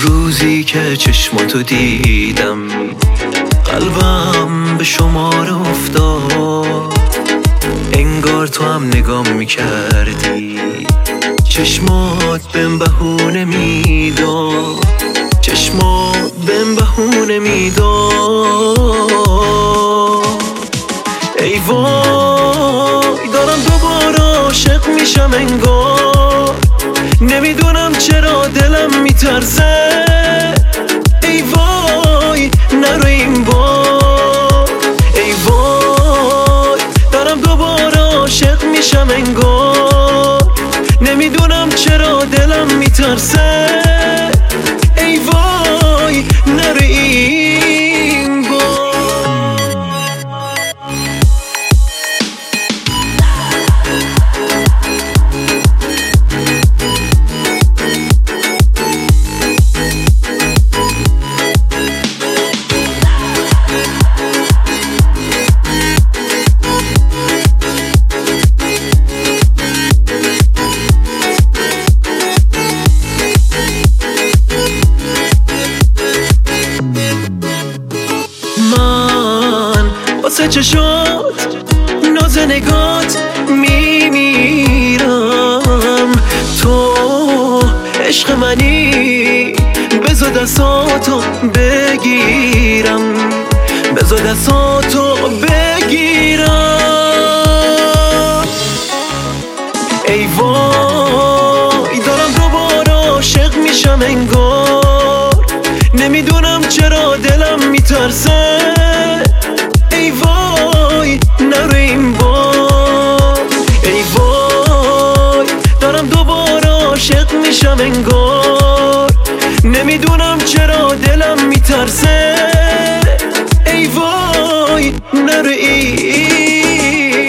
روزی که چشماتو دیدم قلبم به شمار افتاد، انگار تو هم نگام میکردی، چشمات بهم بهونه میداد، چشمات بهم بهونه میداد. ای وای دارم دوباره عاشق میشم انگار، نمیدونم چرا دلم میترسه. ای وای نرو این بار، ای وای دارم دوباره عاشق میشم انگار، نمیدونم چرا دلم میترسه. ای وای نرو این بار. واسه چشات ناز نگات میمیرم، تو عشق منی، بذار دستاتو بگیرم، بذار دستاتو بگیرم. ای وای دارم دوباره عاشق میشم انگار، نمیدونم چرا دلم میترسه. ای وای نرو این بار، ای وای دارم دوباره عاشق میشم انگار، نمیدونم چرا دلم میترسه. ای وای نرو این